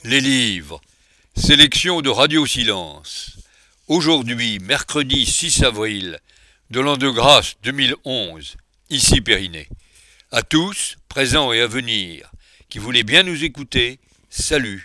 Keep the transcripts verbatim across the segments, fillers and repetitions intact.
Les livres. Sélection de Radio Silence. Aujourd'hui, mercredi six avril, de l'an de grâce deux mille onze, ici Périnée. À tous, présents et à venir, qui voulaient bien nous écouter, salut.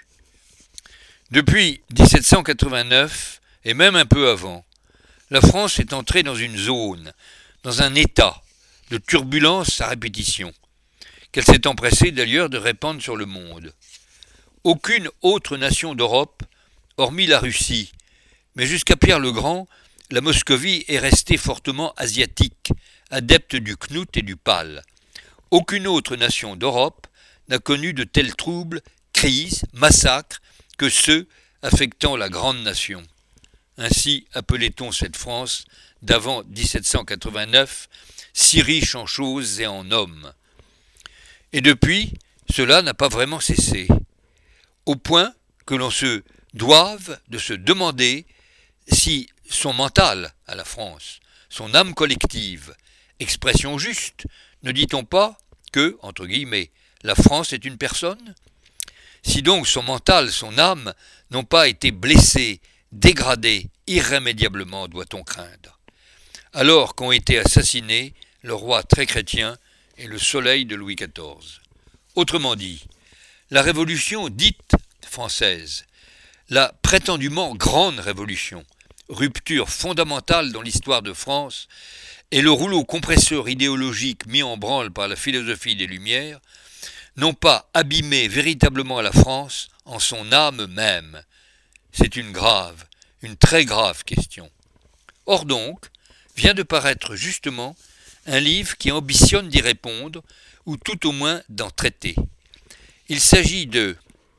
Depuis dix-sept cent quatre-vingt-neuf, et même un peu avant, la France est entrée dans une zone, dans un état de turbulence à répétition, qu'elle s'est empressée d'ailleurs de répandre sur le monde. Aucune autre nation d'Europe, hormis la Russie, mais jusqu'à Pierre le Grand, la Moscovie est restée fortement asiatique, adepte du knout et du pal. Aucune autre nation d'Europe n'a connu de tels troubles, crises, massacres que ceux affectant la grande nation. Ainsi appelait-on cette France d'avant dix-sept cent quatre-vingt-neuf, si riche en choses et en hommes. Et depuis, cela n'a pas vraiment cessé, au point que l'on se doive de se demander si son mental à la France, son âme collective, expression juste, ne dit-on pas que, entre guillemets, la France est une personne ? Si donc son mental, son âme n'ont pas été blessés, dégradés irrémédiablement, doit-on craindre, alors qu'ont été assassinés le roi très chrétien et le soleil de Louis quatorze. Autrement dit, la révolution dite française, la prétendument grande révolution, rupture fondamentale dans l'histoire de France, et le rouleau compresseur idéologique mis en branle par la philosophie des Lumières, n'ont pas abîmé véritablement la France en son âme même. C'est une grave, une très grave question. Or donc, vient de paraître justement un livre qui ambitionne d'y répondre, ou tout au moins d'en traiter. Il s'agit de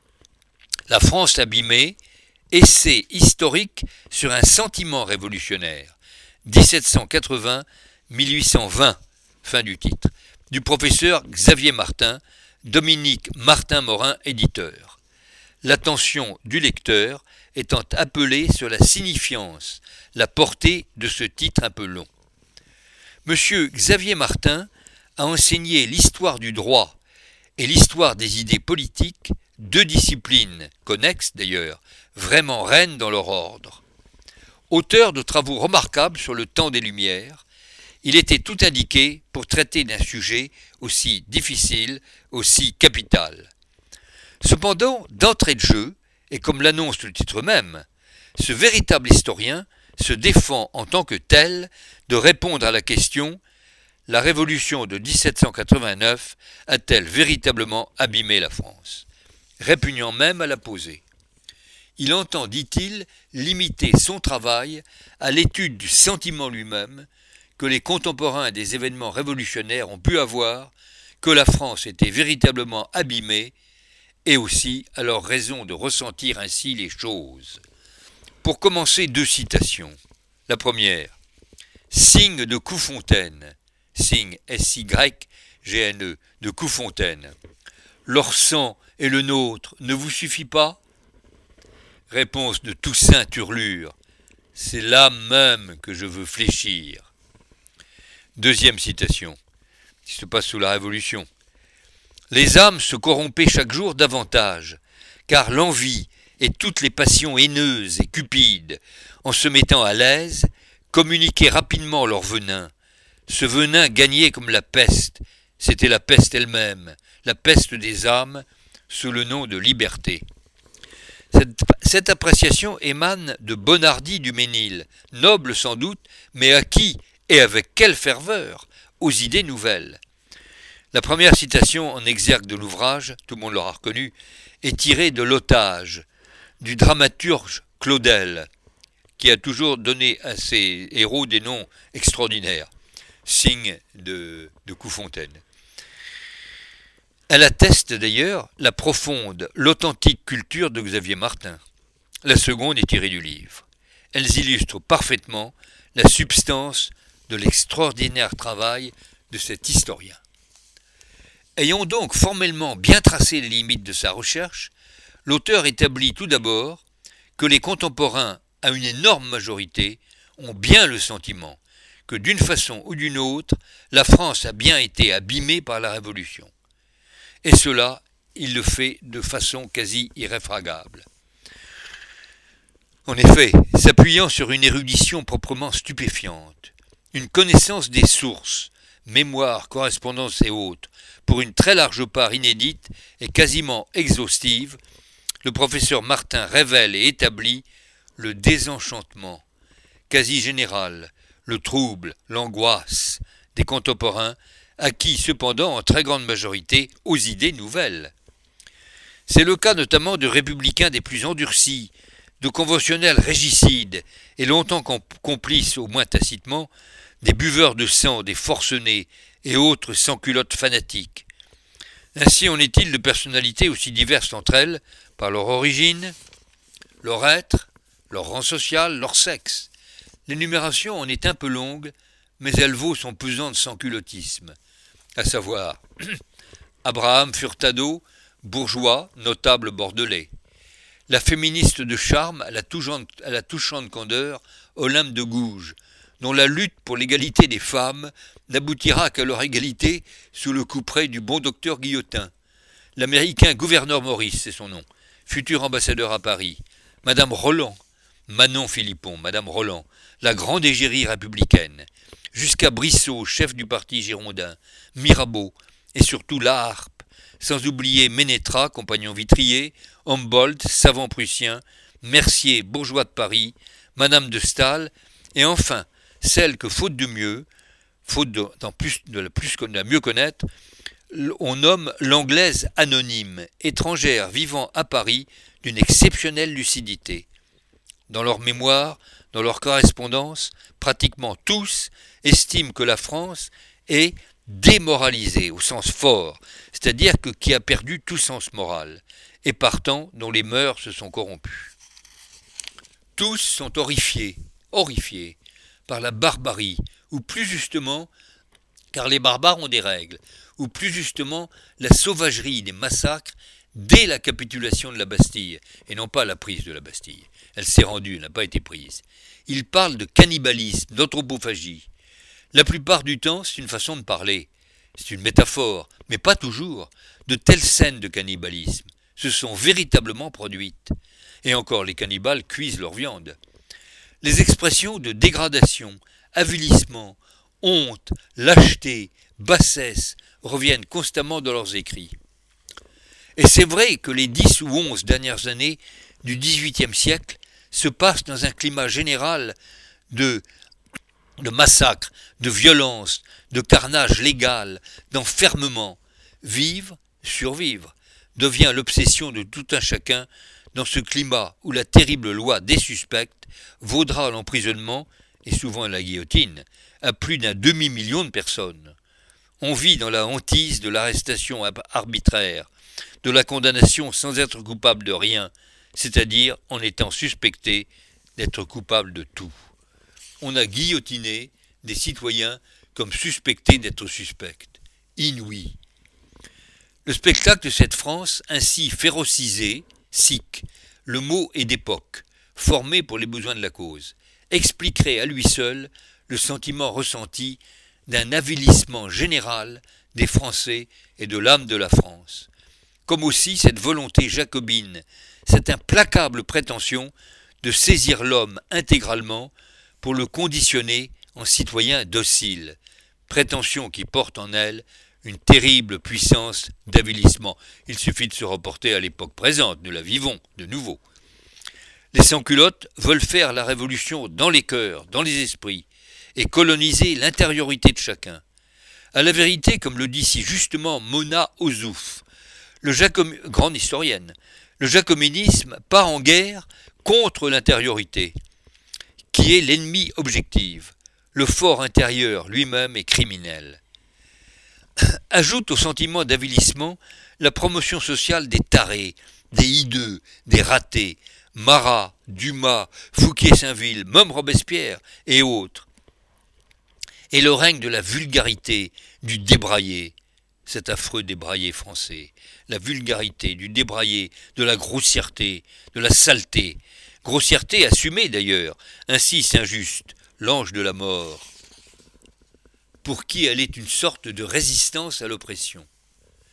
La France abîmée, essai historique sur un sentiment révolutionnaire, dix-sept cent quatre-vingts à mille huit cent vingt, fin du titre, du professeur Xavier Martin, Dominique Martin-Morin, éditeur. L'attention du lecteur étant appelée sur la signifiance, la portée de ce titre un peu long. Monsieur Xavier Martin a enseigné l'histoire du droit et l'histoire des idées politiques, deux disciplines connexes d'ailleurs, vraiment reines dans leur ordre. Auteur de travaux remarquables sur le temps des Lumières, il était tout indiqué pour traiter d'un sujet aussi difficile, aussi capital. Cependant, d'entrée de jeu, et comme l'annonce le titre même, ce véritable historien se défend en tant que tel de répondre à la question « La révolution de dix-sept cent quatre-vingt-neuf a-t-elle véritablement abîmé la France ?» répugnant même à la poser. Il entend, dit-il, limiter son travail à l'étude du sentiment lui-même que les contemporains des événements révolutionnaires ont pu avoir, que la France était véritablement abîmée, et aussi à leur raison de ressentir ainsi les choses. Pour commencer, deux citations. La première, signe de Coufontaine, signe S Y G N E, de Coufontaine. Leur sang et le nôtre ne vous suffit pas ? Réponse de Toussaint Turlure, c'est là même que je veux fléchir. Deuxième citation, qui se passe sous la Révolution. Les âmes se corrompaient chaque jour davantage, car l'envie et toutes les passions haineuses et cupides, en se mettant à l'aise, communiquaient rapidement leur venin. Ce venin gagnait comme la peste, c'était la peste elle-même, la peste des âmes, sous le nom de liberté. Cette, cette appréciation émane de Bonardi du Ménil, noble sans doute, mais à qui, et avec quelle ferveur, aux idées nouvelles. La première citation en exergue de l'ouvrage, tout le monde l'aura reconnu, est tirée de L'Otage, du dramaturge Claudel, qui a toujours donné à ses héros des noms extraordinaires, signe de, de Coufontaine. Elle atteste d'ailleurs la profonde, l'authentique culture de Xavier Martin. La seconde est tirée du livre. Elles illustrent parfaitement la substance de l'extraordinaire travail de cet historien. Ayant donc formellement bien tracé les limites de sa recherche, l'auteur établit tout d'abord que les contemporains, à une énorme majorité, ont bien le sentiment que d'une façon ou d'une autre, la France a bien été abîmée par la Révolution. Et cela il le fait de façon quasi irréfragable. En effet, s'appuyant sur une érudition proprement stupéfiante, une connaissance des sources, mémoire, correspondance et autres, pour une très large part inédite et quasiment exhaustive, le professeur Martin révèle et établit le désenchantement quasi général, le trouble, l'angoisse des contemporains, acquis cependant en très grande majorité aux idées nouvelles. C'est le cas notamment de républicains des plus endurcis, de conventionnels régicides et longtemps complices, au moins tacitement, des buveurs de sang, des forcenés et autres sans-culottes fanatiques. Ainsi en est-il de personnalités aussi diverses entre elles, par leur origine, leur être, leur rang social, leur sexe. L'énumération en est un peu longue, mais elle vaut son pesant de sans-culottisme, à savoir Abraham Furtado, bourgeois, notable bordelais. La féministe de charme à la touchante, à la touchante candeur, Olympe de Gouges, dont la lutte pour l'égalité des femmes n'aboutira qu'à leur égalité sous le couperet du bon docteur Guillotin. L'américain gouverneur Maurice, c'est son nom, futur ambassadeur à Paris. Madame Roland, Manon Philippon, Madame Roland, la grande égérie républicaine, jusqu'à Brissot, chef du parti girondin, Mirabeau, et surtout la harpe, sans oublier Ménétra, compagnon vitrier, Humboldt, savant prussien, Mercier, bourgeois de Paris, Madame de Staël, et enfin, celle que, faute de mieux, faute de, plus, de, la, plus, de la mieux connaître, on nomme l'anglaise anonyme, étrangère vivant à Paris d'une exceptionnelle lucidité. Dans leur mémoire, dans leur correspondance, pratiquement tous estiment que la France est démoralisée au sens fort, c'est-à-dire que qui a perdu tout sens moral, et partant dont les mœurs se sont corrompues. Tous sont horrifiés, horrifiés, par la barbarie, ou plus justement, car les barbares ont des règles, ou plus justement la sauvagerie des massacres dès la capitulation de la Bastille, et non pas la prise de la Bastille. Elle s'est rendue, elle n'a pas été prise. Ils parlent de cannibalisme, d'anthropophagie. La plupart du temps, c'est une façon de parler. C'est une métaphore, mais pas toujours. De telles scènes de cannibalisme se sont véritablement produites. Et encore, les cannibales cuisent leur viande. Les expressions de dégradation, avilissement, honte, lâcheté, bassesse reviennent constamment dans leurs écrits. Et c'est vrai que les dix ou onze dernières années du dix-huitième siècle se passent dans un climat général de, de massacre, de violence, de carnage légal, d'enfermement. Vivre, survivre, devient l'obsession de tout un chacun dans ce climat où la terrible loi des suspects vaudra l'emprisonnement, et souvent la guillotine, à plus d'un demi-million de personnes. On vit dans la hantise de l'arrestation arbitraire, de la condamnation sans être coupable de rien, c'est-à-dire en étant suspecté d'être coupable de tout. On a guillotiné des citoyens comme suspectés d'être suspects. Inouï. Le spectacle de cette France ainsi férocisée, sic, le mot est d'époque, formé pour les besoins de la cause, expliquerait à lui seul le sentiment ressenti d'un avilissement général des Français et de l'âme de la France, comme aussi cette volonté jacobine, cette implacable prétention de saisir l'homme intégralement pour le conditionner en citoyen docile, prétention qui porte en elle une terrible puissance d'avilissement. Il suffit de se reporter à l'époque présente, nous la vivons de nouveau. Les sans-culottes veulent faire la révolution dans les cœurs, dans les esprits, et coloniser l'intériorité de chacun. À la vérité, comme le dit si justement Mona Ozouf, le Jacom... grande historienne, le jacobinisme part en guerre contre l'intériorité, qui est l'ennemi objectif. Le fort intérieur lui-même est criminel. Ajoute au sentiment d'avilissement la promotion sociale des tarés, des hideux, des ratés, Marat, Dumas, Fouquier-Saint-Ville, même Robespierre et autres. Et le règne de la vulgarité, du débraillé, cet affreux débraillé français, la vulgarité, du débraillé, de la grossièreté, de la saleté, grossièreté assumée d'ailleurs, ainsi Saint-Just, l'ange de la mort, pour qui elle est une sorte de résistance à l'oppression.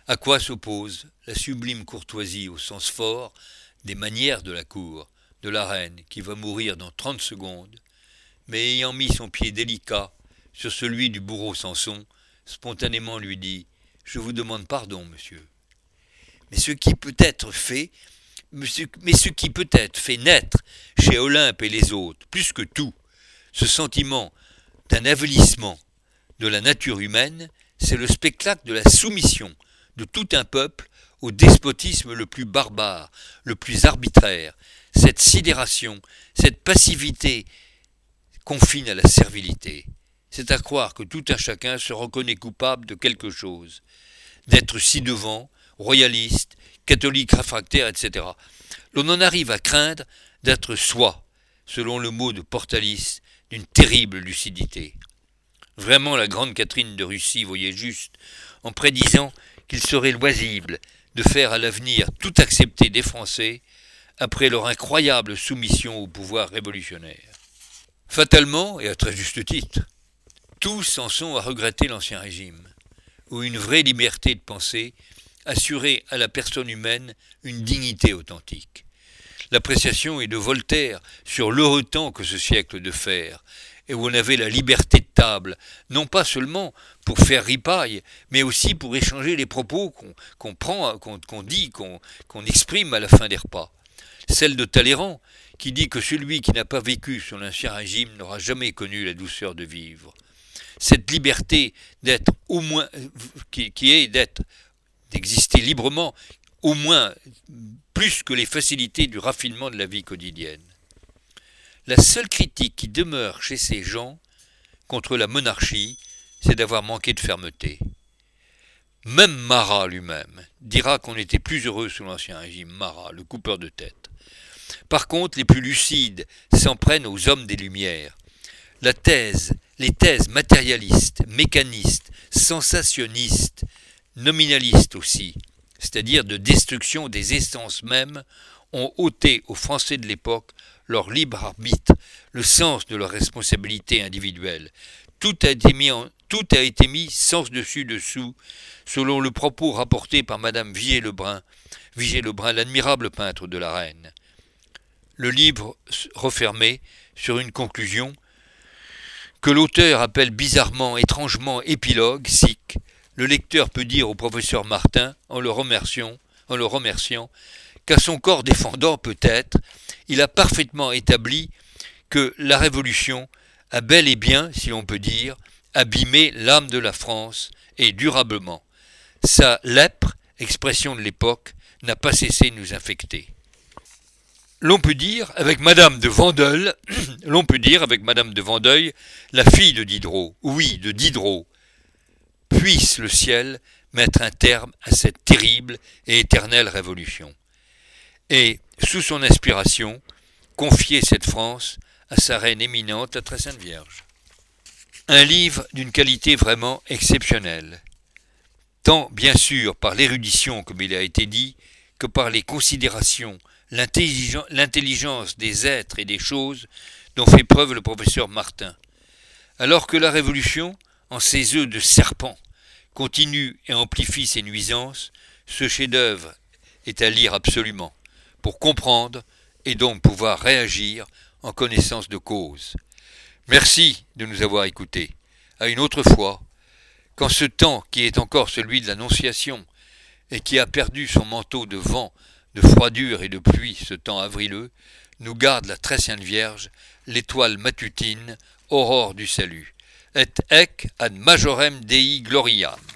à quoi s'oppose la sublime courtoisie au sens fort des manières de la cour, de la reine qui va mourir dans trente secondes, mais ayant mis son pied délicat sur celui du bourreau Samson, spontanément lui dit « Je vous demande pardon, monsieur. » Mais ce qui peut être fait, mais ce qui peut être fait naître chez Olympe et les autres, plus que tout, ce sentiment d'un avilissement de la nature humaine, c'est le spectacle de la soumission de tout un peuple au despotisme le plus barbare, le plus arbitraire. Cette sidération, cette passivité confine à la servilité. C'est à croire que tout un chacun se reconnaît coupable de quelque chose, d'être ci-devant, royaliste, catholique réfractaire, et cetera. L'on en arrive à craindre d'être soi, selon le mot de Portalis, d'une terrible lucidité. Vraiment, la grande Catherine de Russie voyait juste, en prédisant qu'il serait loisible de faire à l'avenir tout accepter des Français après leur incroyable soumission au pouvoir révolutionnaire. Fatalement, et à très juste titre, tous en sont à regretter l'Ancien Régime, où une vraie liberté de pensée assurait à la personne humaine une dignité authentique. L'appréciation est de Voltaire sur l'heureux temps que ce siècle de fer, et où on avait la liberté de table, non pas seulement pour faire ripaille, mais aussi pour échanger les propos qu'on, qu'on prend, qu'on, qu'on dit, qu'on, qu'on exprime à la fin des repas. Celle de Talleyrand, qui dit que celui qui n'a pas vécu sous l'Ancien Régime n'aura jamais connu la douceur de vivre. Cette liberté d'être au moins, qui, qui est d'être, d'exister librement, au moins plus que les facilités du raffinement de la vie quotidienne. La seule critique qui demeure chez ces gens contre la monarchie, c'est d'avoir manqué de fermeté. Même Marat lui-même dira qu'on était plus heureux sous l'Ancien Régime, Marat, le coupeur de tête. Par contre, les plus lucides s'en prennent aux hommes des Lumières. La thèse, les thèses matérialistes, mécanistes, sensationnistes, nominalistes aussi, c'est-à-dire de destruction des essences mêmes, ont ôté aux Français de l'époque leur libre arbitre, le sens de leur responsabilité individuelle. Tout a été mis, en, tout a été mis sens dessus dessous, selon le propos rapporté par Madame Vigée-Lebrun, Vigée-Lebrun, l'admirable peintre de la Reine. Le livre refermé sur une conclusion que l'auteur appelle bizarrement, étrangement épilogue, sic. Le lecteur peut dire au professeur Martin, en le remerciant, en le remerciant, qu'à son corps défendant peut-être, il a parfaitement établi que la Révolution a bel et bien, si l'on peut dire, abîmé l'âme de la France, et durablement. Sa lèpre, expression de l'époque, n'a pas cessé de nous infecter. L'on peut dire avec Madame de Vandeuil, l'on peut dire avec Madame de Vandeuil, la fille de Diderot, oui, de Diderot, puisse le ciel mettre un terme à cette terrible et éternelle révolution. Et, sous son inspiration, confier cette France à sa reine éminente, la Très Sainte Vierge. Un livre d'une qualité vraiment exceptionnelle, tant bien sûr par l'érudition, comme il a été dit, que par les considérations, l'intelligence des êtres et des choses dont fait preuve le professeur Martin. Alors que la Révolution, en ses œufs de serpent, continue et amplifie ses nuisances, ce chef-d'œuvre est à lire absolument, pour comprendre et donc pouvoir réagir en connaissance de cause. Merci de nous avoir écoutés. À une autre fois, quand ce temps qui est encore celui de l'Annonciation et qui a perdu son manteau de vent, de froidure et de pluie, ce temps avrileux, nous garde la Très Sainte Vierge, l'étoile matutine, aurore du salut. Et ec ad majorem Dei gloriam.